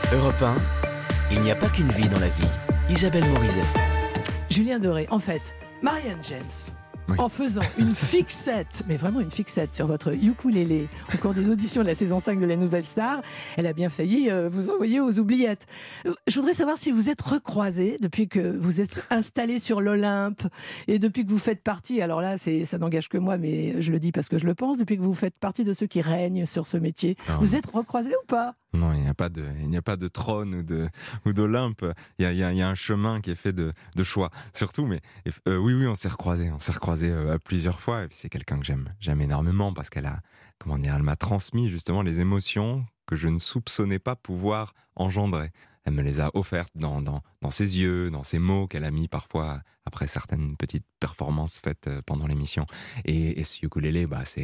Europe 1, il n'y a pas qu'une vie dans la vie. Isabelle Morizet. Julien Doré, en fait, Marianne James, Oui. en faisant une fixette, mais vraiment une fixette sur votre ukulélé au cours des auditions de la saison 5 de La Nouvelle Star, elle a bien failli vous envoyer aux oubliettes. Je voudrais savoir si vous êtes recroisés depuis que vous êtes installé sur l'Olympe et depuis que vous faites partie, alors là ça n'engage que moi, mais je le dis parce que je le pense, depuis que vous faites partie de ceux qui règnent sur ce métier. Non. Vous êtes recroisés ou pas ? Non, il n'y a pas de trône ou d'Olympe. Il y a un chemin qui est fait de choix, surtout. Mais oui, on s'est recroisés plusieurs fois. Et puis c'est quelqu'un que j'aime énormément parce qu'elle elle m'a transmis justement les émotions que je ne soupçonnais pas pouvoir engendrer. Elle me les a offertes dans ses yeux, dans ses mots qu'elle a mis parfois après certaines petites performances faites pendant l'émission. Et ce ukulélé,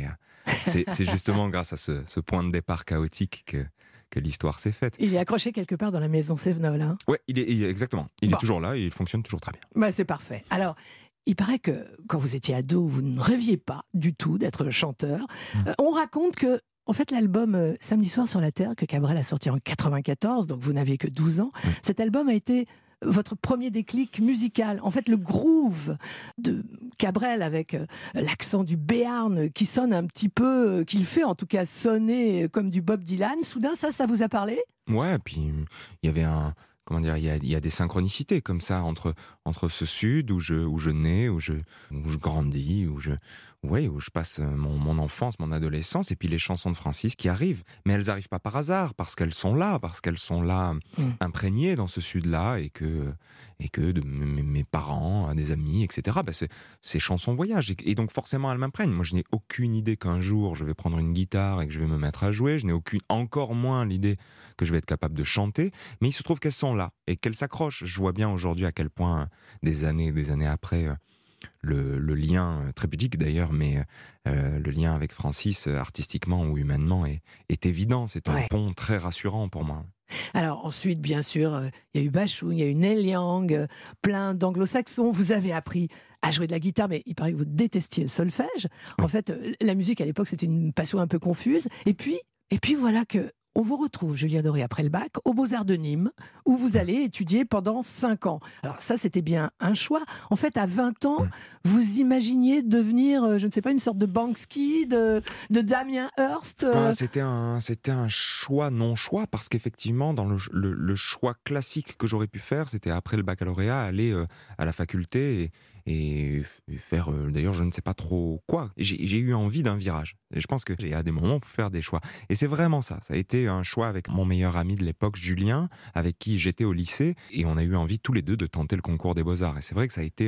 c'est justement grâce à ce point de départ chaotique que l'histoire s'est faite. Il est accroché quelque part dans la maison Sévenol, hein ? Ouais, exactement. Il est toujours là et il fonctionne toujours très bien. C'est parfait. Alors, il paraît que quand vous étiez ado, vous ne rêviez pas du tout d'être chanteur. On raconte que, en fait, l'album Samedi soir sur la Terre, que Cabrel a sorti en 94, donc vous n'aviez que 12 ans, cet album a été votre premier déclic musical. En fait, le groove de Cabrel avec l'accent du Béarn qui sonne un petit peu, qu'il fait en tout cas sonner comme du Bob Dylan. Soudain, ça vous a parlé ? Ouais, puis il y avait il y a des synchronicités comme ça entre ce sud où je nais, où je grandis, où je passe mon enfance, mon adolescence, et puis les chansons de Francis qui arrivent. Mais elles n'arrivent pas par hasard, parce qu'elles sont là imprégnées dans ce sud-là, et que de mes parents, des amis, etc., ces chansons voyagent. Et donc forcément elles m'imprègnent. Moi je n'ai aucune idée qu'un jour je vais prendre une guitare et que je vais me mettre à jouer. Je n'ai encore moins l'idée que je vais être capable de chanter. Mais il se trouve qu'elles sont là et qu'elles s'accrochent. Je vois bien aujourd'hui à quel point, des années après, le lien, très pudique d'ailleurs, mais le lien avec Francis, artistiquement ou humainement, est évident. C'est un pont très rassurant pour moi. Alors ensuite, bien sûr, il y a eu Bashung, il y a eu Neil Young, plein d'anglo-saxons. Vous avez appris à jouer de la guitare, mais il paraît que vous détestiez le solfège. En fait, la musique à l'époque, c'était une passion un peu confuse. Et puis voilà que on vous retrouve, Julien Doré, après le bac, aux Beaux-Arts de Nîmes, où vous allez étudier pendant 5 ans. Alors ça, c'était bien un choix. En fait, à 20 ans, vous imaginiez devenir, je ne sais pas, une sorte de Banksy, de Damien Hirst C'était un choix, non-choix, parce qu'effectivement, dans le choix classique que j'aurais pu faire, c'était après le baccalauréat, aller à la faculté et faire, d'ailleurs, je ne sais pas trop quoi. J'ai eu envie d'un virage. Et je pense qu'il y a des moments pour faire des choix. Et c'est vraiment ça. Ça a été un choix avec mon meilleur ami de l'époque, Julien, avec qui j'étais au lycée. Et on a eu envie tous les deux de tenter le concours des Beaux-Arts. Et c'est vrai que ça a été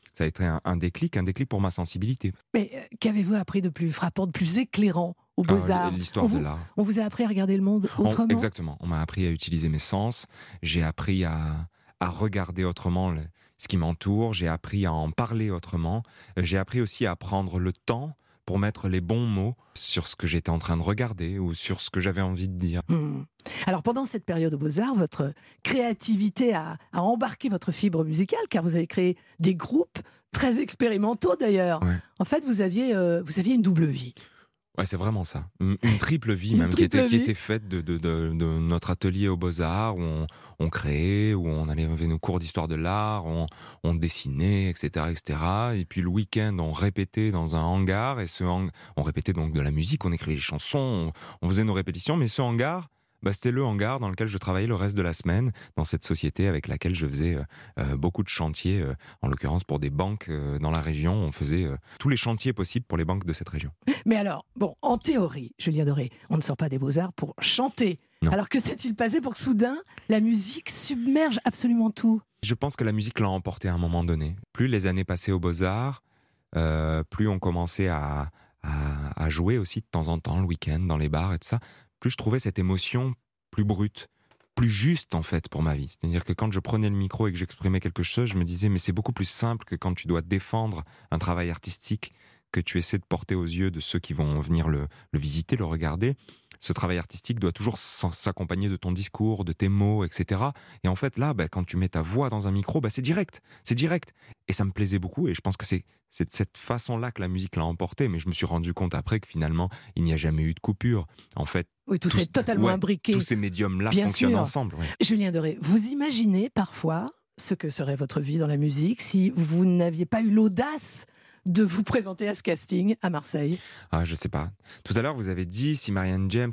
un déclic pour ma sensibilité. Mais qu'avez-vous appris de plus frappant, de plus éclairant aux Beaux-Arts ? L'histoire de l'art. On vous a appris à regarder le monde autrement ? Exactement. On m'a appris à utiliser mes sens. J'ai appris à regarder autrement ce qui m'entoure. J'ai appris à en parler autrement. J'ai appris aussi à prendre le temps pour mettre les bons mots sur ce que j'étais en train de regarder ou sur ce que j'avais envie de dire. Alors pendant cette période aux Beaux-Arts, votre créativité a embarqué votre fibre musicale, car vous avez créé des groupes très expérimentaux d'ailleurs. Ouais. En fait, vous aviez une double vie. Ouais, c'est vraiment ça. Une triple vie même, qui était faite de notre atelier aux Beaux-Arts, où on créait, où on avait nos cours d'histoire de l'art, on dessinait, etc., etc. Et puis le week-end, on répétait dans un hangar, et on répétait donc de la musique, on écrivait des chansons, on faisait nos répétitions, mais ce hangar, c'était le hangar dans lequel je travaillais le reste de la semaine, dans cette société avec laquelle je faisais beaucoup de chantiers, en l'occurrence pour des banques dans la région. On faisait tous les chantiers possibles pour les banques de cette région. Mais alors, en théorie, Julien Doré, on ne sort pas des Beaux-Arts pour chanter. Non. Alors que s'est-il passé pour que soudain, la musique submerge absolument tout ? Je pense que la musique l'a emporté à un moment donné. Plus les années passaient aux Beaux-Arts, plus on commençait à jouer aussi de temps en temps, le week-end, dans les bars et tout ça, plus je trouvais cette émotion plus brute, plus juste en fait pour ma vie. C'est-à-dire que quand je prenais le micro et que j'exprimais quelque chose, je me disais mais c'est beaucoup plus simple que quand tu dois défendre un travail artistique que tu essaies de porter aux yeux de ceux qui vont venir le visiter, le regarder. ce travail artistique doit toujours s'accompagner de ton discours, de tes mots, etc. Et en fait, là, quand tu mets ta voix dans un micro, c'est direct. C'est direct. Et ça me plaisait beaucoup. Et je pense que c'est de cette façon-là que la musique l'a emporté. Mais je me suis rendu compte après que finalement, il n'y a jamais eu de coupure. En fait, oui, tout c'est totalement imbriqué. Tous ces médiums-là Bien fonctionnent sûr. ensemble. Ouais. Julien Doré, vous imaginez parfois ce que serait votre vie dans la musique si vous n'aviez pas eu l'audace de vous présenter à ce casting à Marseille? Je sais pas. Tout à l'heure, vous avez dit si Marianne James,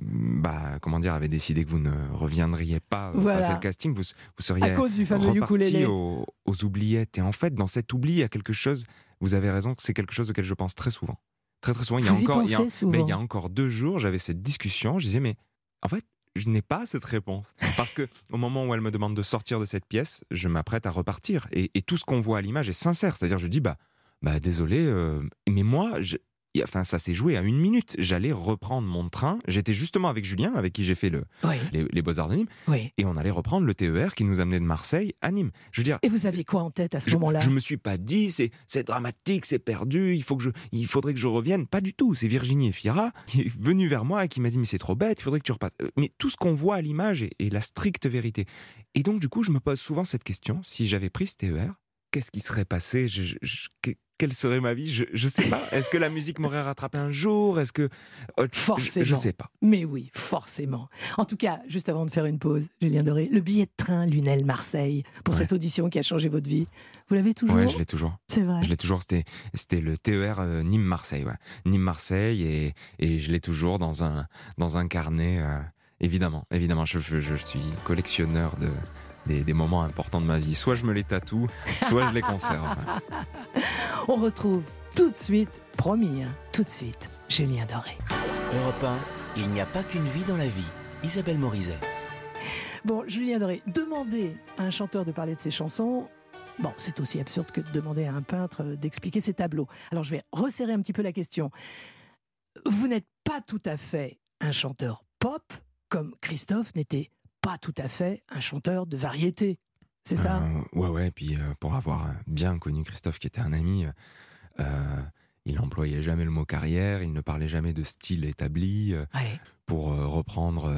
avait décidé que vous ne reviendriez pas passer le casting, vous seriez à cause du fameux ukulélé aux oubliettes. Et en fait, dans cet oubli, il y a quelque chose. Vous avez raison, c'est quelque chose auquel je pense très souvent. Très très souvent. Souvent. Il y a encore 2 jours, j'avais cette discussion. Je disais mais en fait, je n'ai pas cette réponse. Parce que au moment où elle me demande de sortir de cette pièce, je m'apprête à repartir. Et tout ce qu'on voit à l'image est sincère. C'est-à-dire, je dis désolé, mais moi, ça s'est joué à 1 minute. J'allais reprendre mon train. J'étais justement avec Julien, avec qui j'ai fait les Beaux-Arts de Nîmes. Oui. Et on allait reprendre le TER qui nous amenait de Marseille à Nîmes. Je veux dire, et vous aviez quoi en tête à ce moment-là? Je me suis pas dit, c'est dramatique, c'est perdu, il faudrait que je revienne. Pas du tout. C'est Virginie Efira qui est venue vers moi et qui m'a dit, mais c'est trop bête, il faudrait que tu repasses. Mais tout ce qu'on voit à l'image est la stricte vérité. Et donc, du coup, je me pose souvent cette question. Si j'avais pris ce TER, qu'est-ce qui serait passé? Quelle serait ma vie? Je sais pas. Est-ce que la musique m'aurait rattrapé un jour? Est-ce que... Forcément. Je sais pas. Mais oui, forcément. En tout cas, juste avant de faire une pause, Julien Doré, le billet de train Lunel-Marseille pour cette audition qui a changé votre vie, vous l'avez toujours? Ouais, je l'ai toujours. C'est vrai. Je l'ai toujours. C'était le TER Nîmes-Marseille. Ouais. Nîmes-Marseille et je l'ai toujours dans un carnet. Évidemment. Je suis collectionneur des moments importants de ma vie. Soit je me les tatoue, soit je les conserve. On retrouve tout de suite, promis, tout de suite, Julien Doré. Europe 1, il n'y a pas qu'une vie dans la vie. Isabelle Morizet. Bon, Julien Doré, demander à un chanteur de parler de ses chansons, c'est aussi absurde que de demander à un peintre d'expliquer ses tableaux. Alors je vais resserrer un petit peu la question. Vous n'êtes pas tout à fait un chanteur pop, comme Christophe n'était pas tout à fait un chanteur de variété. C'est ça? Ouais. Puis pour avoir bien connu Christophe, qui était un ami, il n'employait jamais le mot carrière, il ne parlait jamais de style établi. Pour reprendre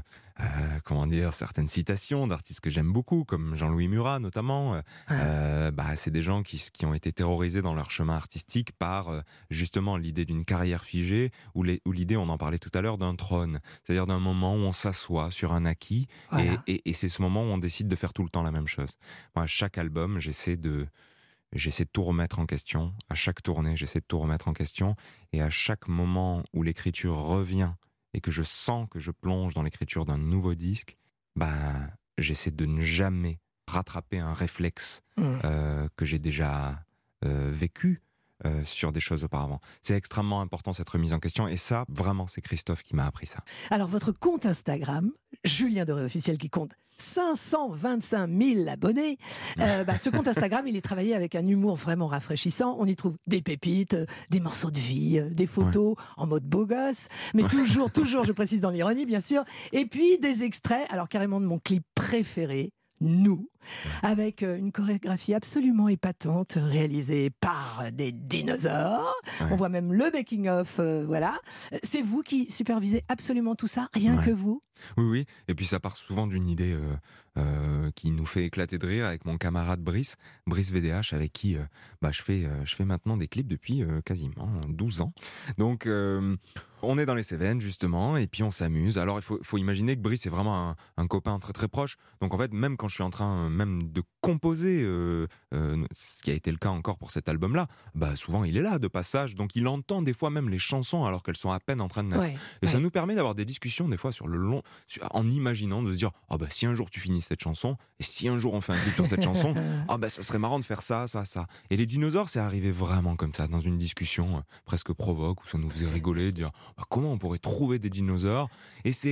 certaines citations d'artistes que j'aime beaucoup, comme Jean-Louis Murat notamment, c'est des gens qui ont été terrorisés dans leur chemin artistique par justement l'idée d'une carrière figée, ou l'idée, on en parlait tout à l'heure, d'un trône, c'est-à-dire d'un moment où on s'assoit sur un acquis, et c'est ce moment où on décide de faire tout le temps la même chose. Moi, à chaque album, j'essaie de tout remettre en question, à chaque tournée, j'essaie de tout remettre en question, et à chaque moment où l'écriture revient, et que je sens que je plonge dans l'écriture d'un nouveau disque, j'essaie de ne jamais rattraper un réflexe que j'ai déjà vécu sur des choses auparavant. C'est extrêmement important, cette remise en question, et ça, vraiment, c'est Christophe qui m'a appris ça. Alors, votre compte Instagram, Julien Doré officiel, qui compte 525 000 abonnés. Ce compte Instagram, il est travaillé avec un humour vraiment rafraîchissant. On y trouve des pépites, des morceaux de vie, des photos en mode beau gosse, mais toujours, je précise, dans l'ironie, bien sûr. Et puis des extraits, alors carrément de mon clip préféré, Nous, avec une chorégraphie absolument épatante réalisée par des dinosaures. On voit même le making-of, voilà. C'est vous qui supervisez absolument tout ça, rien que vous? Oui. Et puis ça part souvent d'une idée qui nous fait éclater de rire avec mon camarade Brice VDH, avec qui je fais maintenant des clips depuis quasiment 12 ans. Donc on est dans les Cévennes justement, et puis on s'amuse. Alors il faut imaginer que Brice est vraiment un copain très très proche. Donc en fait, même quand je suis en train même de composer, ce qui a été le cas encore pour cet album-là, souvent il est là de passage, donc il entend des fois même les chansons alors qu'elles sont à peine en train de naître. Et ça nous permet d'avoir des discussions des fois sur le long, en imaginant, de se dire si un jour tu finis cette chanson, et si un jour on fait un clip sur cette chanson, ça serait marrant de faire ça. Et les dinosaures, c'est arrivé vraiment comme ça, dans une discussion presque provoque, où ça nous faisait rigoler, de dire comment on pourrait trouver des dinosaures. Et c'est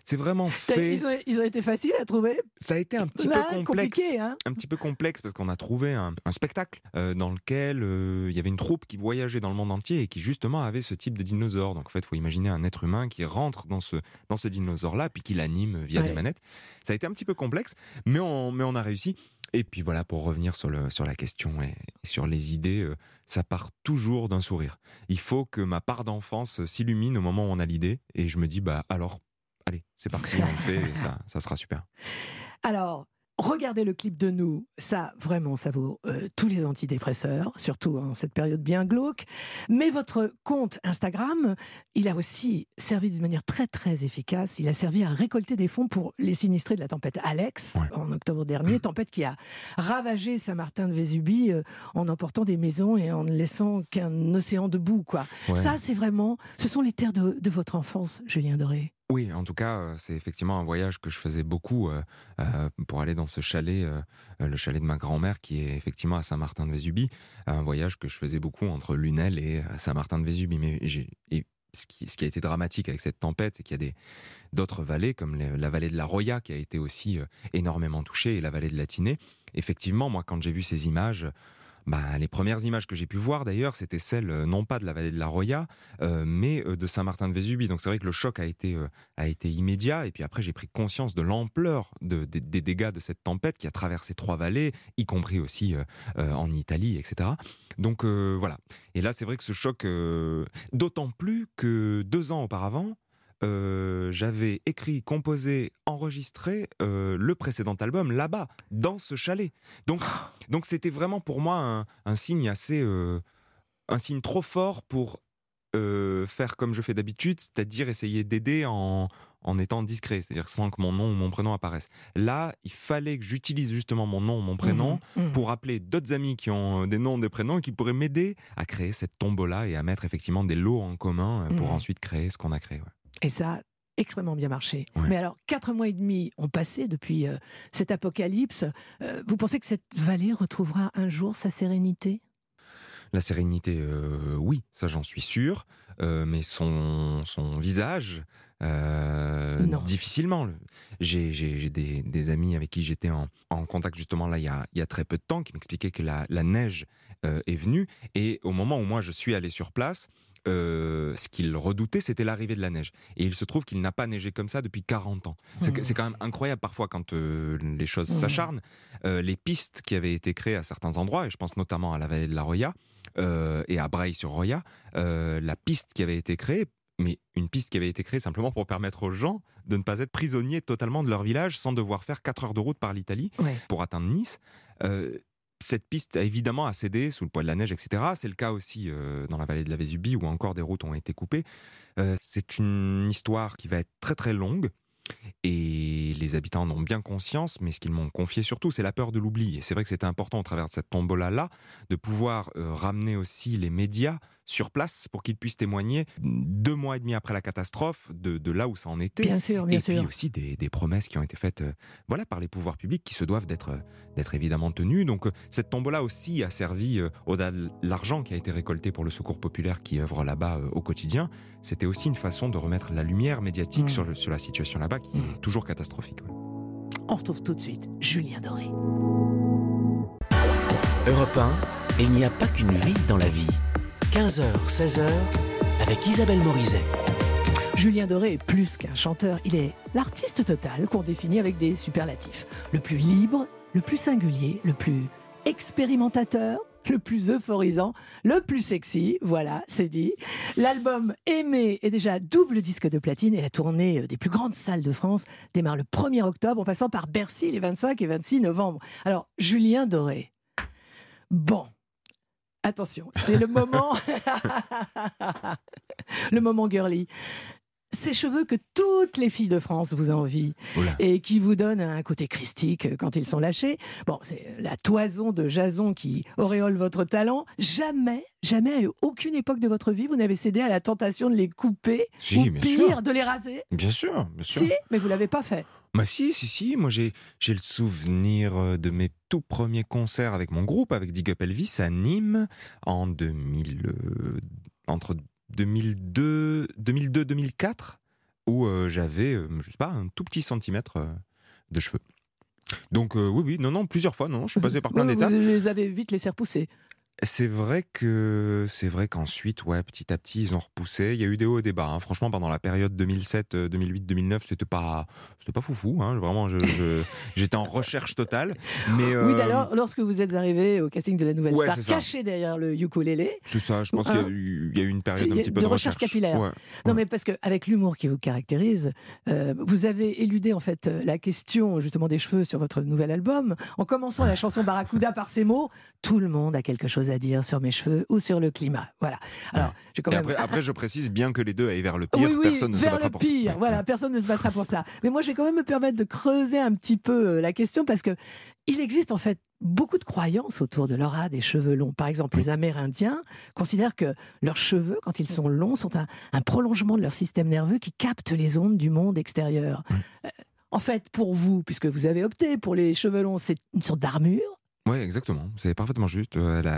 C'est vraiment fait. Ils ont été faciles à trouver. Ça a été un petit peu complexe. Compliqué, hein. Un petit peu complexe parce qu'on a trouvé un spectacle dans lequel il y avait une troupe qui voyageait dans le monde entier et qui justement avait ce type de dinosaure. Donc en fait, il faut imaginer un être humain qui rentre dans ce dinosaure-là puis qui l'anime via des manettes. Ça a été un petit peu complexe, mais on a réussi. Et puis voilà, pour revenir sur la question et sur les idées, ça part toujours d'un sourire. Il faut que ma part d'enfance s'illumine au moment où on a l'idée et je me dis, alors, allez, c'est parti, on le fait et ça sera super. Alors, regardez le clip de Nous, ça vraiment, ça vaut tous les antidépresseurs, surtout en cette période bien glauque. Mais votre compte Instagram, il a aussi servi d'une manière très très efficace. Il a servi à récolter des fonds pour les sinistrés de la tempête Alex, en octobre dernier, tempête qui a ravagé Saint-Martin-de-Vésubie en emportant des maisons et en ne laissant qu'un océan de boue, quoi. Ouais. Ça, c'est vraiment, ce sont les terres de votre enfance, Julien Doré. Oui, en tout cas, c'est effectivement un voyage que je faisais beaucoup pour aller dans ce chalet, le chalet de ma grand-mère qui est effectivement à Saint-Martin-de-Vésubie. Un voyage que je faisais beaucoup entre Lunel et Saint-Martin-de-Vésubie. Mais ce qui a été dramatique avec cette tempête, c'est qu'il y a d'autres vallées, comme la vallée de la Roya, qui a été aussi énormément touchée, et la vallée de la Tinée. Effectivement, moi, quand j'ai vu ces images... les premières images que j'ai pu voir d'ailleurs, c'était celles non pas de la vallée de la Roya, mais de Saint-Martin-de-Vésubie. Donc c'est vrai que le choc a été immédiat. Et puis après, j'ai pris conscience de l'ampleur des dégâts de cette tempête qui a traversé 3 vallées, y compris aussi en Italie, etc. Donc voilà. Et là, c'est vrai que ce choc, d'autant plus que 2 ans auparavant, j'avais écrit, composé, enregistré le précédent album là-bas, dans ce chalet. Donc c'était vraiment pour moi un signe assez, un signe trop fort pour faire comme je fais d'habitude, c'est-à-dire essayer d'aider en étant discret, c'est-à-dire sans que mon nom ou mon prénom apparaissent. Là, il fallait que j'utilise justement mon nom ou mon prénom pour appeler d'autres amis qui ont des noms, des prénoms et qui pourraient m'aider à créer cette tombola et à mettre effectivement des lots en commun pour ensuite créer ce qu'on a créé. Ouais. Et ça a extrêmement bien marché. Ouais. Mais alors, 4 mois et demi ont passé depuis cet apocalypse. Vous pensez que cette vallée retrouvera un jour sa sérénité ? La sérénité, oui, ça j'en suis sûr. Mais son visage, difficilement. J'ai des amis avec qui j'étais en contact justement là il y a très peu de temps qui m'expliquaient que la neige est venue. Et au moment où moi je suis allé sur place, ce qu'il redoutait, c'était l'arrivée de la neige. Et il se trouve qu'il n'a pas neigé comme ça depuis 40 ans. C'est quand même incroyable parfois quand les choses s'acharnent. Les pistes qui avaient été créées à certains endroits, et je pense notamment à la vallée de la Roya et à Breil-sur-Roya, la piste qui avait été créée, mais une piste qui avait été créée simplement pour permettre aux gens de ne pas être prisonniers totalement de leur village sans devoir faire 4 heures de route par l'Italie pour atteindre Nice. Cette piste a évidemment cédé sous le poids de la neige, etc. C'est le cas aussi dans la vallée de la Vésubie où encore des routes ont été coupées. C'est une histoire qui va être très très longue et les habitants en ont bien conscience, mais ce qu'ils m'ont confié surtout, c'est la peur de l'oubli. Et c'est vrai que c'était important au travers de cette tombola-là de pouvoir ramener aussi les médias sur place pour qu'ils puissent témoigner 2 mois et demi après la catastrophe de là où ça en était. Bien sûr. Puis aussi des promesses qui ont été faites par les pouvoirs publics qui se doivent d'être évidemment tenues. Donc cette tombola aussi a servi, au-delà de l'argent qui a été récolté pour le secours populaire qui œuvre là-bas au quotidien, c'était aussi une façon de remettre la lumière médiatique sur la situation là-bas qui est toujours catastrophique. Ouais. On retrouve tout de suite Julien Doré. Europe 1, il n'y a pas qu'une vie dans la vie. 15h, 16h, avec Isabelle Morizet. Julien Doré est plus qu'un chanteur, il est l'artiste total qu'on définit avec des superlatifs. Le plus libre, le plus singulier, le plus expérimentateur, le plus euphorisant, le plus sexy, voilà, c'est dit. L'album Aimé est déjà double disque de platine et la tournée des plus grandes salles de France démarre le 1er octobre en passant par Bercy les 25 et 26 novembre. Alors, Julien Doré, bon... Attention, c'est le moment, le moment girly. Ces cheveux que toutes les filles de France vous envient et qui vous donnent un côté christique quand ils sont lâchés. Bon, c'est la toison de Jason qui auréole votre talent. Jamais, à aucune époque de votre vie, vous n'avez cédé à la tentation de les couper ou pire, de les raser. Bien sûr. Si, mais vous l'avez pas fait. Si. Moi, j'ai le souvenir de mes tout premiers concerts avec mon groupe, avec Dig Up Elvis, à Nîmes, entre 2002-2004, où j'avais, je sais pas, un tout petit centimètre de cheveux. Donc oui, non, plusieurs fois, non, je suis passé par plein d'étapes. Vous les avez vite laissé repousser. C'est vrai qu'ensuite, ouais, petit à petit, ils ont repoussé. Il y a eu des hauts et des bas. Hein. Franchement, pendant la période 2007, 2008, 2009, c'était pas foufou. Hein. Vraiment, j'étais en recherche totale. Mais Oui, alors, lorsque vous êtes arrivé au casting de la Nouvelle ouais, Star, c'est ça. caché derrière le ukulélé. C'est ça. Je pense qu'il y a eu une période un petit peu de recherche capillaire. Ouais, Non, ouais. mais parce qu'avec l'humour qui vous caractérise, vous avez éludé en fait la question justement des cheveux sur votre nouvel album en commençant la chanson Barracuda par ces mots. Tout le monde a quelque chose à dire sur mes cheveux ou sur le climat. Voilà. Alors, j'ai quand Et même... après, je précise, bien que les deux aillent vers le pire, Oui, personne ne se vers battra le pour ça. pire. Ouais, Voilà, personne ne se battra pour ça. Mais moi, je vais quand même me permettre de creuser un petit peu la question parce que il existe en fait beaucoup de croyances autour de l'aura des cheveux longs. Par exemple, les Amérindiens considèrent que leurs cheveux, quand ils sont longs, sont un prolongement de leur système nerveux qui capte les ondes du monde extérieur. En fait, pour vous, puisque vous avez opté pour les cheveux longs, c'est une sorte d'armure. Oui, exactement. C'est parfaitement juste.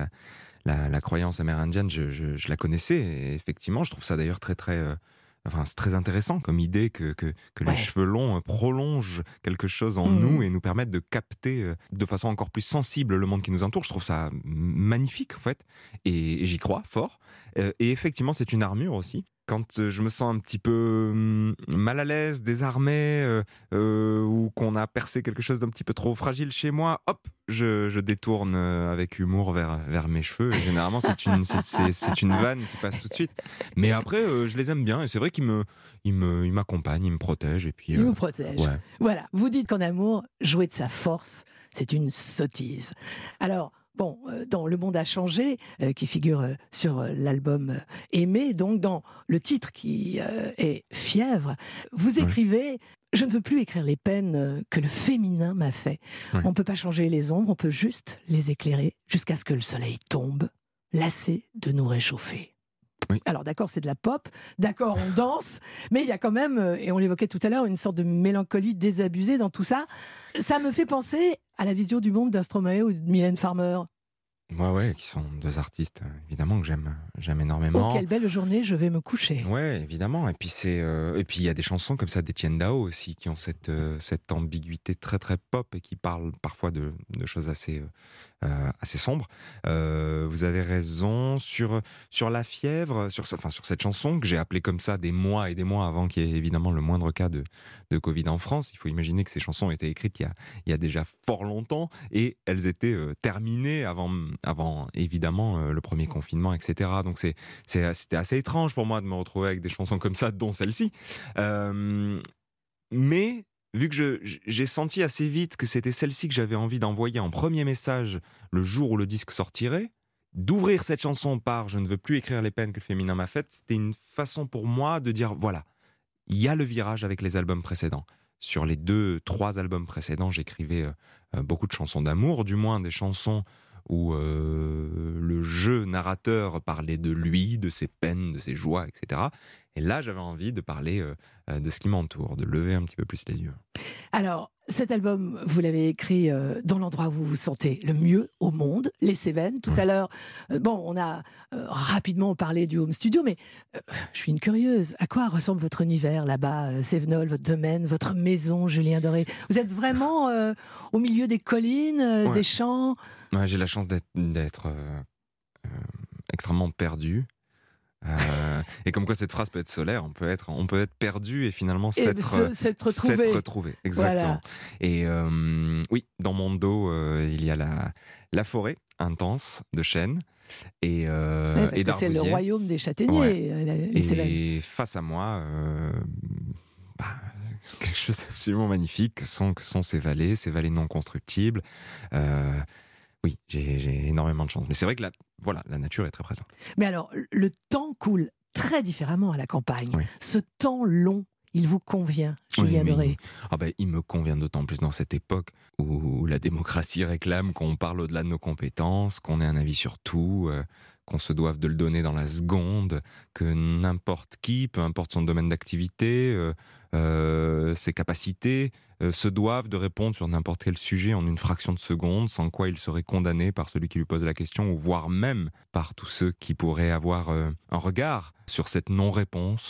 La croyance amérindienne, je la connaissais. Et effectivement, je trouve ça d'ailleurs c'est très intéressant comme idée que les cheveux longs prolongent quelque chose en nous et nous permettent de capter de façon encore plus sensible le monde qui nous entoure. Je trouve ça magnifique, en fait. Et j'y crois fort. Et effectivement, c'est une armure aussi. Quand je me sens un petit peu mal à l'aise, désarmé, ou qu'on a percé quelque chose d'un petit peu trop fragile chez moi, hop, je détourne avec humour vers mes cheveux. Et généralement, c'est une vanne qui passe tout de suite. Mais après, je les aime bien. Et c'est vrai qu'ils m'accompagnent, ils me protègent. Et puis, ils vous protègent. Ouais. Voilà. Vous dites qu'en amour, jouer de sa force, c'est une sottise. Alors, bon, dans Le Monde a changé, qui figure sur l'album Aimé, donc dans le titre qui est Fièvre, vous écrivez « Je ne veux plus écrire les peines que le féminin m'a fait. On ne peut pas changer les ombres, on peut juste les éclairer jusqu'à ce que le soleil tombe, lassé de nous réchauffer. » Oui. Alors d'accord, c'est de la pop, d'accord, on danse, mais il y a quand même, et on l'évoquait tout à l'heure, une sorte de mélancolie désabusée dans tout ça. Ça me fait penser à la vision du monde d'Astromae ou de Mylène Farmer. Ouais, qui sont deux artistes, évidemment, que j'aime énormément. Oh, quelle belle journée, je vais me coucher. Ouais, évidemment. Et puis il y a des chansons comme ça d'Étienne Dao aussi, qui ont cette ambiguïté très très pop et qui parlent parfois de choses assez sombres. Vous avez raison sur La Fièvre, sur cette chanson que j'ai appelée comme ça des mois et des mois avant qu'il y ait évidemment le moindre cas de Covid en France. Il faut imaginer que ces chansons ont été écrites il y a déjà fort longtemps et elles étaient terminées avant évidemment le premier confinement, etc. Donc c'était assez étrange pour moi de me retrouver avec des chansons comme ça, dont celle-ci. Mais vu que j'ai senti assez vite que c'était celle-ci que j'avais envie d'envoyer en premier message le jour où le disque sortirait, d'ouvrir cette chanson par « Je ne veux plus écrire les peines que le féminin m'a faites », c'était une façon pour moi de dire, voilà, il y a le virage avec les albums précédents. Sur les 2-3 albums précédents, j'écrivais beaucoup de chansons d'amour, du moins des chansons où le jeu narrateur parlait de lui, de ses peines, de ses joies, etc. Et là, j'avais envie de parler de ce qui m'entoure, de lever un petit peu plus les yeux. Alors, cet album, vous l'avez écrit dans l'endroit où vous vous sentez le mieux au monde, les Cévennes. Tout à l'heure, on a rapidement parlé du home studio, mais je suis une curieuse. À quoi ressemble votre univers là-bas, Cévenol, votre domaine, votre maison, Julien Doré? Vous êtes vraiment au milieu des collines, des champs? Ouais, j'ai la chance d'être extrêmement perdu. Et comme quoi cette phrase peut être solaire, on peut être perdu et finalement s'être retrouvé. Exactement. Voilà. Et oui, dans mon dos, il y a la forêt intense de chênes et parce que c'est le royaume des châtaigniers. Et face à moi, quelque chose d'absolument magnifique que sont ces vallées non constructibles. Oui, j'ai énormément de chance. Mais c'est vrai que la nature est très présente. Mais alors, le temps coule très différemment à la campagne. Oui. Ce temps long, il vous convient, Julien Doré? Il me convient d'autant plus dans cette époque où la démocratie réclame qu'on parle au-delà de nos compétences, qu'on ait un avis sur tout, qu'on se doive de le donner dans la seconde, que n'importe qui, peu importe son domaine d'activité, ses capacités, se doivent de répondre sur n'importe quel sujet en une fraction de seconde, sans quoi il serait condamné par celui qui lui pose la question, ou voire même par tous ceux qui pourraient avoir un regard sur cette non-réponse.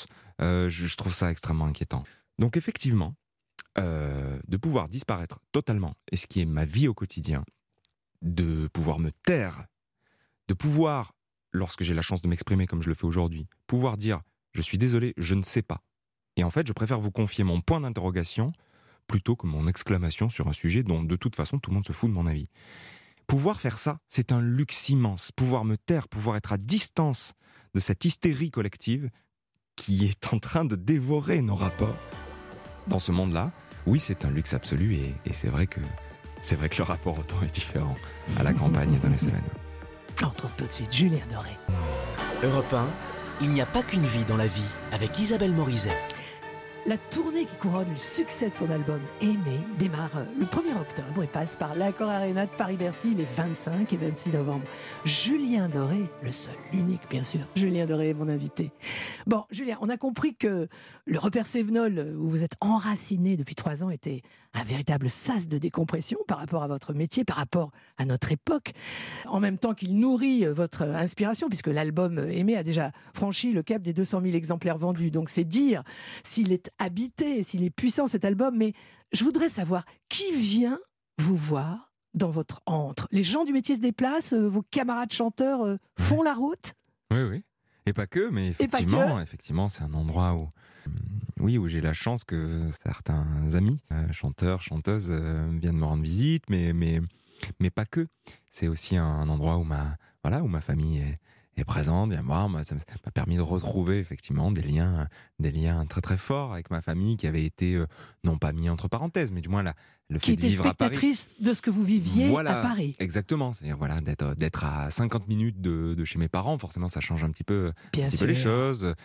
je trouve ça extrêmement inquiétant. Donc effectivement, de pouvoir disparaître totalement, et ce qui est ma vie au quotidien, de pouvoir me taire, de pouvoir, lorsque j'ai la chance de m'exprimer comme je le fais aujourd'hui, pouvoir dire « je suis désolé, je ne sais pas ». Et en fait, je préfère vous confier mon point d'interrogation plutôt que mon exclamation sur un sujet dont de toute façon tout le monde se fout de mon avis. Pouvoir faire ça, c'est un luxe immense. Pouvoir me taire, pouvoir être à distance de cette hystérie collective qui est en train de dévorer nos rapports dans ce monde-là, oui, c'est un luxe absolu et c'est vrai que le rapport au temps est différent à la campagne et dans les Cévennes. On retrouve tout de suite Julien Doré. Europe 1, il n'y a pas qu'une vie dans la vie, avec Isabelle Morizet. La tournée qui couronne le succès de son album Aimé démarre le 1er octobre et passe par l'Accor Arena de Paris-Bercy les 25 et 26 novembre. Julien Doré, le seul, l'unique bien sûr, Julien Doré est mon invité. Bon, Julien, on a compris que le repère Cévenol où vous êtes enraciné depuis 3 ans était un véritable sas de décompression par rapport à votre métier, par rapport à notre époque, en même temps qu'il nourrit votre inspiration, puisque l'album Aimé a déjà franchi le cap des 200 000 exemplaires vendus. Donc c'est dire s'il est habité, s'il est puissant cet album. Mais je voudrais savoir, qui vient vous voir dans votre antre? Les gens du métier se déplacent, vos camarades chanteurs font la route? Oui. Et pas que, mais effectivement, c'est un endroit où j'ai la chance que certains amis, chanteurs, chanteuses, viennent me rendre visite, mais pas que. C'est aussi un endroit où ma famille est présente, vient me voir. Moi, ça m'a permis de retrouver effectivement des liens très très forts avec ma famille qui avaient été non pas mis entre parenthèses, mais du moins le fait de vivre à Paris. Qui était spectatrice de ce que vous viviez à Paris. Exactement, c'est-à-dire d'être à 50 minutes de chez mes parents, forcément ça change un petit peu les choses.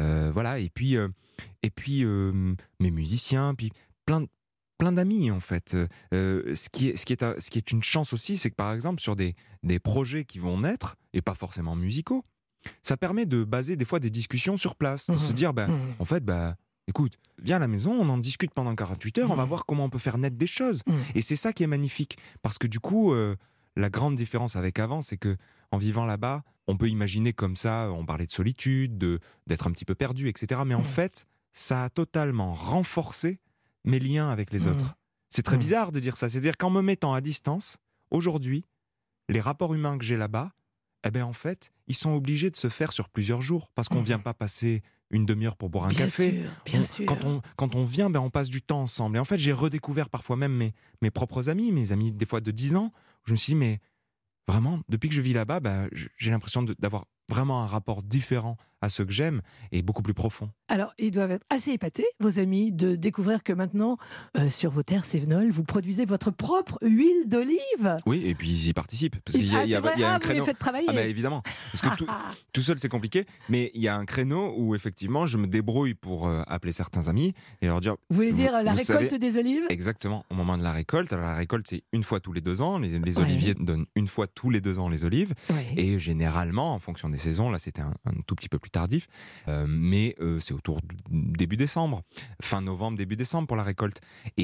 Et puis mes musiciens, puis plein d'amis en fait. Ce qui est une chance aussi, c'est que par exemple sur des projets qui vont naître, et pas forcément musicaux, ça permet de baser des fois des discussions sur place, de se dire en fait écoute, viens à la maison, on en discute pendant 48 heures, on va voir comment on peut faire naître des choses. Et c'est ça qui est magnifique, parce que du coup la grande différence avec avant, c'est que en vivant là-bas, on peut imaginer comme ça, on parlait de solitude, d'être un petit peu perdu, etc. Mais en fait, ça a totalement renforcé mes liens avec les autres. C'est très bizarre de dire ça. C'est-à-dire qu'en me mettant à distance, aujourd'hui, les rapports humains que j'ai là-bas, en fait, ils sont obligés de se faire sur plusieurs jours. Parce qu'on ne vient pas passer une demi-heure pour boire un café. Bien sûr. Quand on vient, on passe du temps ensemble. Et en fait, j'ai redécouvert parfois même mes propres amis, mes amis des fois de 10 ans. Je me suis dit, mais vraiment, depuis que je vis là-bas, j'ai l'impression d'avoir vraiment un rapport différent à ceux que j'aime et beaucoup plus profond. Alors, ils doivent être assez épatés, vos amis, de découvrir que maintenant, sur vos terres Cévenol, vous produisez votre propre huile d'olive. Oui, et puis ils y participent. Parce qu'il y a un créneau. Vous les faites travailler. Évidemment. Parce que tout seul, c'est compliqué. Mais il y a un créneau où, effectivement, je me débrouille pour appeler certains amis et leur dire... Vous voulez dire la récolte des olives? Exactement, au moment de la récolte. Alors, la récolte, c'est une fois tous les 2 ans. Les oliviers donnent une fois tous les 2 ans les olives. Ouais. Et généralement, en fonction des saisons, là, c'était un tout petit peu plus tardif, mais c'est autour de début décembre, fin novembre, début décembre pour la récolte.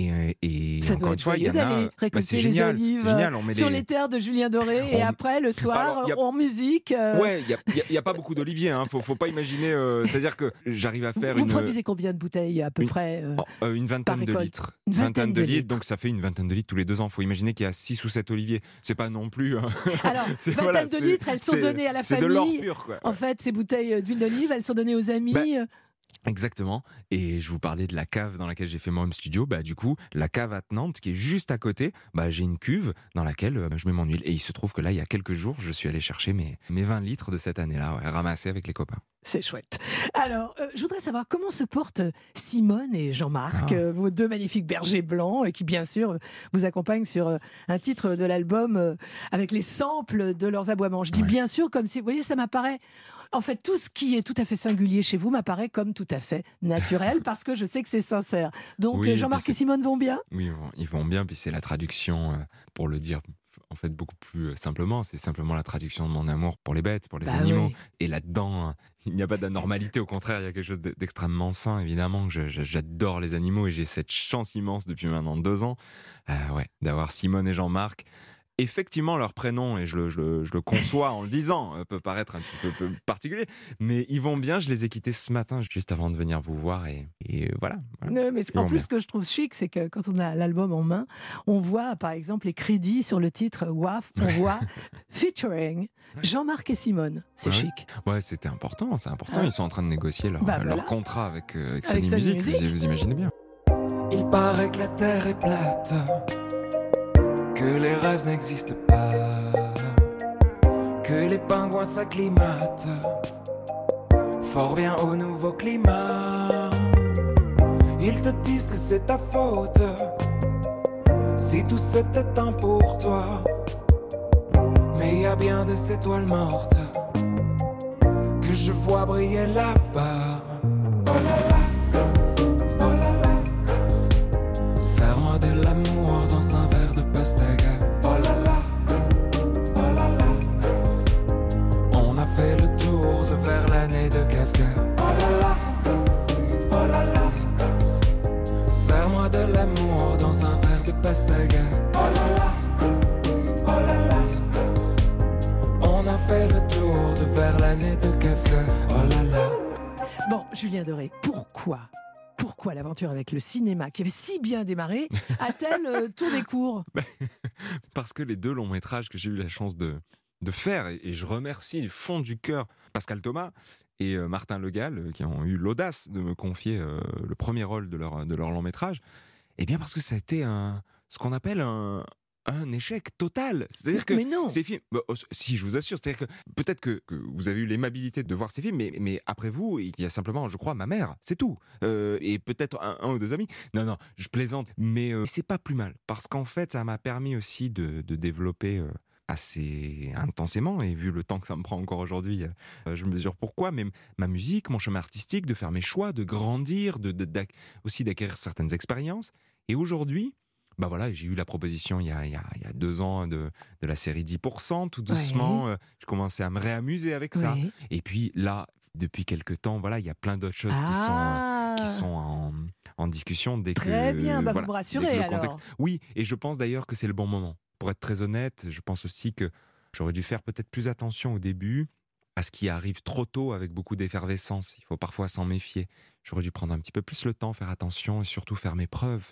Et ça encore une fois, il y en a... récolter les olives sur les terres de Julien Doré et après, le soir, en musique... Ouais, il n'y a pas beaucoup d'oliviers, faut pas imaginer... c'est-à-dire que j'arrive à faire Vous produisez combien de bouteilles à peu près une vingtaine de litres. Une vingtaine de litres, donc ça fait une vingtaine de litres tous les 2 ans. Il faut imaginer qu'il y a 6 ou 7 oliviers. C'est pas non plus... Alors, vingtaine de litres, elles sont données à la famille. C'est de l'or pur, quoi. En fait, ces bouteilles d'huile d'olive, elles sont données aux amis. Exactement. Et je vous parlais de la cave dans laquelle j'ai fait mon home studio. Du coup, la cave attenante qui est juste à côté, j'ai une cuve dans laquelle je mets mon huile. Et il se trouve que là, il y a quelques jours, je suis allé chercher mes 20 litres de cette année-là, ramassés avec les copains. C'est chouette. Alors, je voudrais savoir comment se portent Simone et Jean-Marc, vos 2 magnifiques bergers blancs, qui bien sûr vous accompagnent sur un titre de l'album avec les samples de leurs aboiements. Je dis bien sûr comme si, vous voyez, ça m'apparaît... En fait, tout ce qui est tout à fait singulier chez vous m'apparaît comme tout à fait naturel parce que je sais que c'est sincère. Donc, Jean-Marc et Simone vont bien ? Oui, ils vont bien. Puis c'est la traduction, pour le dire en fait beaucoup plus simplement, c'est simplement la traduction de mon amour pour les bêtes, pour les animaux. Oui. Et là-dedans, il n'y a pas d'anormalité. Au contraire, il y a quelque chose d'extrêmement sain, évidemment. J'adore les animaux et j'ai cette chance immense depuis maintenant 2 ans d'avoir Simone et Jean-Marc. effectivement, leur prénom, et je le conçois en le disant, peut paraître un petit peu particulier, mais ils vont bien. Je les ai quittés ce matin, juste avant de venir vous voir, et voilà. Non, mais en plus, ce que je trouve chic, c'est que quand on a l'album en main, on voit, par exemple, les crédits sur le titre WAF, on voit featuring Jean-Marc et Simone. C'est chic. Ouais, c'était important, c'est important. Ils sont en train de négocier leur contrat avec Avec Sony Music, vous imaginez bien. Il paraît que la terre est plate, que les rêves n'existent pas, que les pingouins s'acclimatent fort bien au nouveau climat. Ils te disent que c'est ta faute si tout c'était un pour toi. Mais il y a bien des étoiles mortes que je vois briller là-bas. Oh là là, oh là là. Serre-moi de l'amour dans un verre de pastèque. Oh là là, oh là là. On a fait le tour de Verlaine et de Kafka. Oh là là, oh là là. Serre-moi de l'amour dans un verre de pastèque. Oh là là, oh là là. On a fait le tour de Verlaine et de Kafka. Oh là là. Bon, Julien Doré, pourquoi l'aventure avec le cinéma, qui avait si bien démarré, a-t-elle tourné court ? Parce que les 2 longs métrages que j'ai eu la chance de faire, et je remercie du fond du cœur Pascal Thomas et Martin Le Gall, qui ont eu l'audace de me confier le premier rôle de leur long métrage, eh bien parce que ça a été ce qu'on appelle un échec total. C'est-à-dire que ces films, si, je vous assure, c'est-à-dire que peut-être que vous avez eu l'aimabilité de voir ces films, mais après vous, il y a simplement, je crois, ma mère, c'est tout, et peut-être un ou 2 amis. Non, je plaisante, mais c'est pas plus mal, parce qu'en fait, ça m'a permis aussi de développer assez intensément, et vu le temps que ça me prend encore aujourd'hui, je mesure pourquoi, mais ma musique, mon chemin artistique, de faire mes choix, de grandir, aussi d'acquérir certaines expériences, et aujourd'hui, voilà, j'ai eu la proposition il y a 2 ans de la série 10%, tout doucement, je commençais à me réamuser avec ça. Et puis là, depuis quelques temps, voilà, il y a plein d'autres choses qui sont en discussion Très bien, vous me rassurez alors. Oui, et je pense d'ailleurs que c'est le bon moment. Pour être très honnête, je pense aussi que j'aurais dû faire peut-être plus attention au début à ce qui arrive trop tôt avec beaucoup d'effervescence. Il faut parfois s'en méfier. J'aurais dû prendre un petit peu plus le temps, faire attention, et surtout faire mes preuves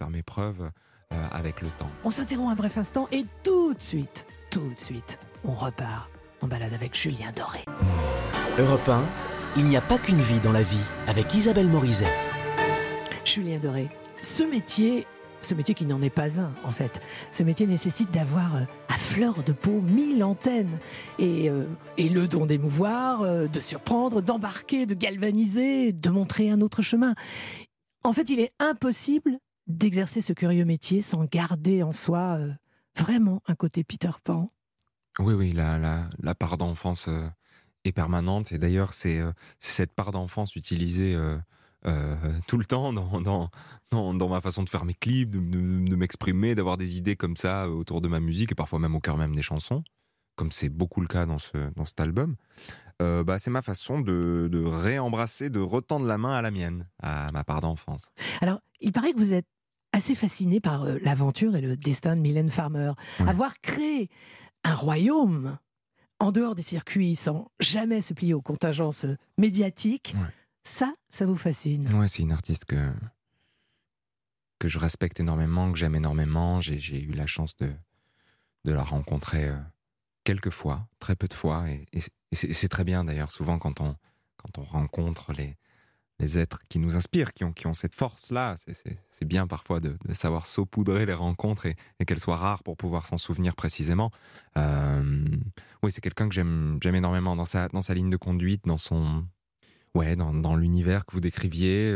avec le temps. On s'interrompt un bref instant et tout de suite, on repart en balade avec Julien Doré. Europe 1, il n'y a pas qu'une vie dans la vie, avec Isabelle Morizet. Julien Doré, ce métier qui n'en est pas un, en fait. Ce métier nécessite d'avoir à fleur de peau 1000 antennes et le don d'émouvoir, de surprendre, d'embarquer, de galvaniser, de montrer un autre chemin. En fait, il est impossible d'exercer ce curieux métier sans garder en soi vraiment un côté Peter Pan. Oui, la part d'enfance est permanente, et d'ailleurs c'est cette part d'enfance utilisée tout le temps dans ma façon de faire mes clips, de m'exprimer, d'avoir des idées comme ça autour de ma musique, et parfois même au cœur même des chansons, comme c'est beaucoup le cas dans cet album. C'est ma façon de réembrasser, de retendre la main à la mienne, à ma part d'enfance. Alors, il paraît que vous êtes assez fasciné par l'aventure et le destin de Mylène Farmer. Oui. Avoir créé un royaume en dehors des circuits, sans jamais se plier aux contingences médiatiques, ça vous fascine. Ouais, c'est une artiste que je respecte énormément, que j'aime énormément. J'ai eu la chance de la rencontrer quelques fois, très peu de fois, et c'est très bien d'ailleurs. Souvent quand on rencontre les êtres qui nous inspirent, qui ont cette force-là, c'est bien parfois de savoir saupoudrer les rencontres et qu'elles soient rares pour pouvoir s'en souvenir précisément. Oui, c'est quelqu'un que j'aime énormément dans sa ligne de conduite, dans l'univers que vous décriviez.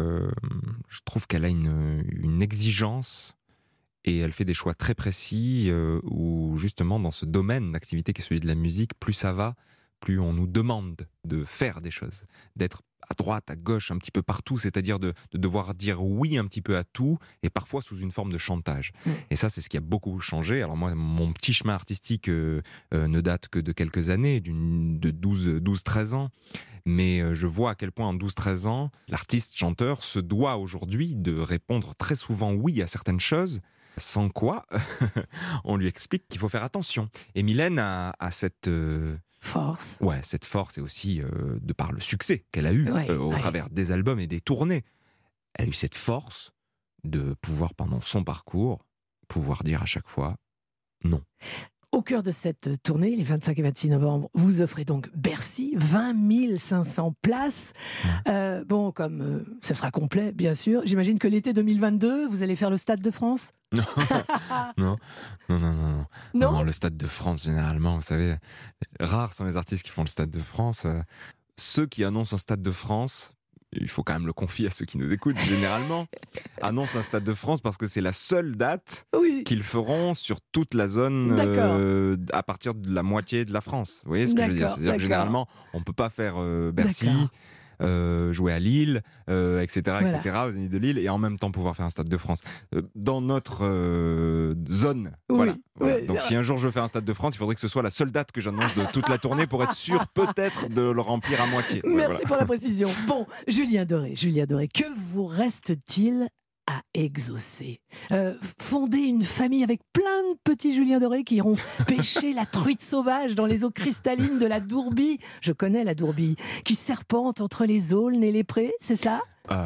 Je trouve qu'elle a une exigence, et elle fait des choix très précis où justement dans ce domaine d'activité qui est celui de la musique, plus ça va, plus on nous demande de faire des choses, d'être à droite, à gauche, un petit peu partout, c'est-à-dire de devoir dire oui un petit peu à tout, et parfois sous une forme de chantage. Et ça, c'est ce qui a beaucoup changé. Alors moi, mon petit chemin artistique ne date que de quelques années, de 12-13 ans, mais je vois à quel point en 12-13 ans, l'artiste-chanteur se doit aujourd'hui de répondre très souvent oui à certaines choses, Sans quoi, on lui explique qu'il faut faire attention. Et Mylène a cette... Force. Ouais, cette force et aussi de par le succès qu'elle a eu au travers des albums et des tournées. Elle a eu cette force de pouvoir, pendant son parcours, pouvoir dire à chaque fois non. Au cœur de cette tournée, les 25 et 26 novembre, vous offrez donc Bercy, 20 500 places. Bon, comme ça sera complet, bien sûr, j'imagine que l'été 2022, vous allez faire le Stade de France. Non. Non, le Stade de France, généralement, vous savez, rares sont les artistes qui font le Stade de France. Ceux qui annoncent un Stade de France, il faut quand même le confier à ceux qui nous écoutent, généralement, annoncent un Stade de France parce que c'est la seule date qu'ils feront sur toute la zone à partir de la moitié de la France. Vous voyez ce que je veux dire ? C'est-à-dire que généralement, on ne peut pas faire Bercy, jouer à Lille, etc., au Zénith de Lille, et en même temps pouvoir faire un Stade de France. Dans notre zone, voilà. Donc si un jour je veux faire un Stade de France, il faudrait que ce soit la seule date que j'annonce de toute la tournée pour être sûr peut-être de le remplir à moitié. Merci pour la précision. Bon, Julien Doré, que vous reste-t-il à exaucer? Fonder une famille avec plein de petits Julien Doré qui iront pêcher la truite sauvage dans les eaux cristallines de la Dourbie. Je connais la Dourbie, qui serpente entre les aulnes et les prés, c'est ça?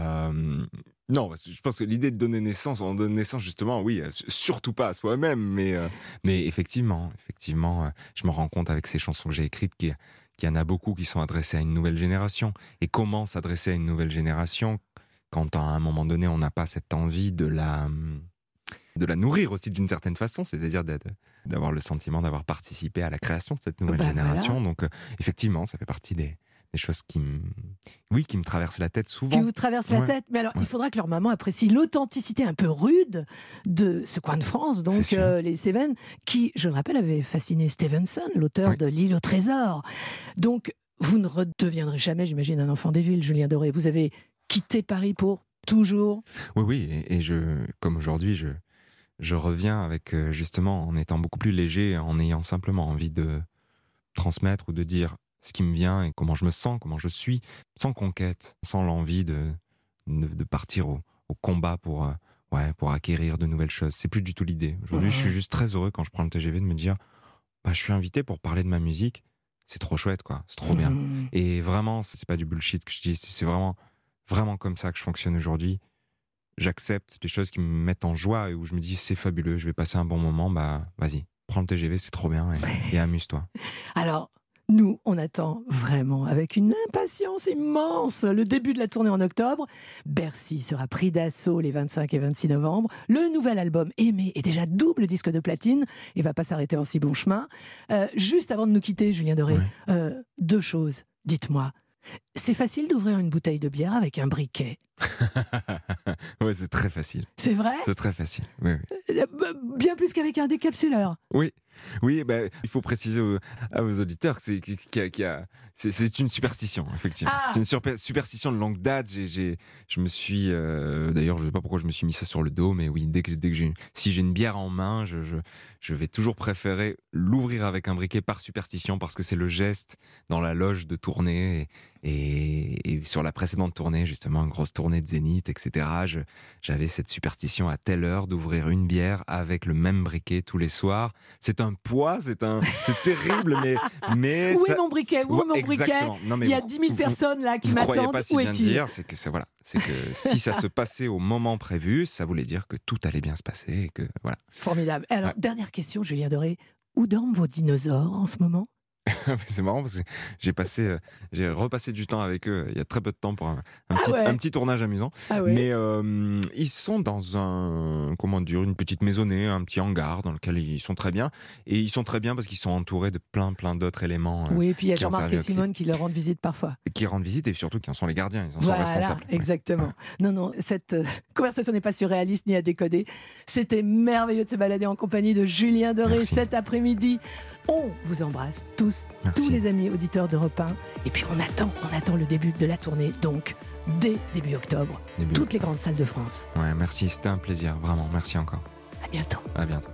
Non, je pense que l'idée de donner naissance, on donne naissance justement, oui, surtout pas à soi-même, mais effectivement, je me rends compte avec ces chansons que j'ai écrites qu'il y en a beaucoup qui sont adressées à une nouvelle génération. Et comment s'adresser à une nouvelle génération quand à un moment donné on n'a pas cette envie de la nourrir aussi d'une certaine façon, c'est-à-dire d'avoir le sentiment d'avoir participé à la création de cette nouvelle génération. Voilà. Donc effectivement, ça fait partie des choses qui me traversent la tête souvent. Qui vous traversent la tête. Mais alors, il faudra que leur maman apprécie l'authenticité un peu rude de ce coin de France, donc les Cévennes, qui, je le rappelle, avait fasciné Stevenson, l'auteur de L'île au trésor. Donc, vous ne redeviendrez jamais, j'imagine, un enfant des villes, Julien Doré. Vous avez quitté Paris pour toujours. Oui, et comme aujourd'hui, je reviens avec, justement, en étant beaucoup plus léger, en ayant simplement envie de transmettre ou de dire ce qui me vient et comment je me sens, comment je suis, sans conquête, sans l'envie de partir au combat pour acquérir de nouvelles choses. C'est plus du tout l'idée. Aujourd'hui, je suis juste très heureux quand je prends le TGV de me dire je suis invité pour parler de ma musique. C'est trop chouette, quoi. C'est trop bien. Et vraiment, c'est pas du bullshit que je dis, c'est vraiment, vraiment comme ça que je fonctionne aujourd'hui. J'accepte les choses qui me mettent en joie et où je me dis c'est fabuleux, je vais passer un bon moment, vas-y, prends le TGV, c'est trop bien et amuse-toi. Alors, nous, on attend vraiment avec une impatience immense le début de la tournée en octobre. Bercy sera pris d'assaut les 25 et 26 novembre. Le nouvel album Aimé est déjà double disque de platine et va pas s'arrêter en si bon chemin. Juste avant de nous quitter, Julien Doré, deux choses, dites-moi. C'est facile d'ouvrir une bouteille de bière avec un briquet? Oui, c'est très facile. C'est vrai? C'est très facile, oui. Bien plus qu'avec un décapsuleur. Oui, il faut préciser à vos auditeurs que c'est une superstition, effectivement. C'est une superstition de longue date. Je me suis... d'ailleurs, je ne sais pas pourquoi je me suis mis ça sur le dos, mais oui, si j'ai une bière en main, je vais toujours préférer l'ouvrir avec un briquet par superstition, parce que c'est le geste dans la loge de tournée. Et sur la précédente tournée, justement, une grosse tournée de Zénith, etc., j'avais cette superstition à telle heure d'ouvrir une bière avec le même briquet tous les soirs. C'est un poids, c'est terrible, mais où ça... est mon briquet? Où est mon briquet? Non, mais il y a 10 000 personnes là qui m'attendent. Vous ne croyez pas si où bien est-il? dire, c'est que si ça se passait au moment prévu, ça voulait dire que tout allait bien se passer et que voilà. Formidable. Alors, dernière question, Julien Doré. Où dorment vos dinosaures en ce moment? C'est marrant parce que j'ai repassé du temps avec eux il y a très peu de temps pour un petit tournage amusant. Mais ils sont dans une petite maisonnée, un petit hangar dans lequel ils sont très bien. Et ils sont très bien parce qu'ils sont entourés de plein d'autres éléments. Oui, et puis il y a Jean-Marc et Simone qui leur rendent visite parfois. Qui rendent visite et surtout qui en sont les gardiens, ils en sont responsables. Exactement. Non, cette conversation n'est pas surréaliste ni à décoder. C'était merveilleux de se balader en compagnie de Julien Doré cet après-midi. On vous embrasse tous. Merci. Tous les amis auditeurs d'Europe 1. Et puis on attend le début de la tournée, donc dès début octobre, toutes les grandes salles de France. Ouais, merci, c'était un plaisir, vraiment, merci encore. À bientôt. À bientôt.